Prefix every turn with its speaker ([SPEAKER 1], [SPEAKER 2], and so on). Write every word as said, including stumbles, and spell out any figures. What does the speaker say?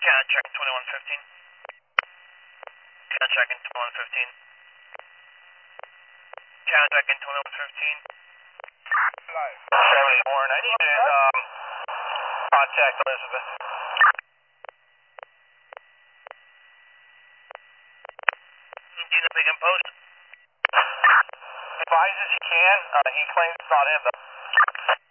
[SPEAKER 1] Channel check twenty-one fifteen. Channel check in twenty-one fifteen. Channel check in twenty-one fifteen. seventy Warren, I need to um, contact Elizabeth. Do you know if he can post? Advise as you can. Uh, he claims it's not him though.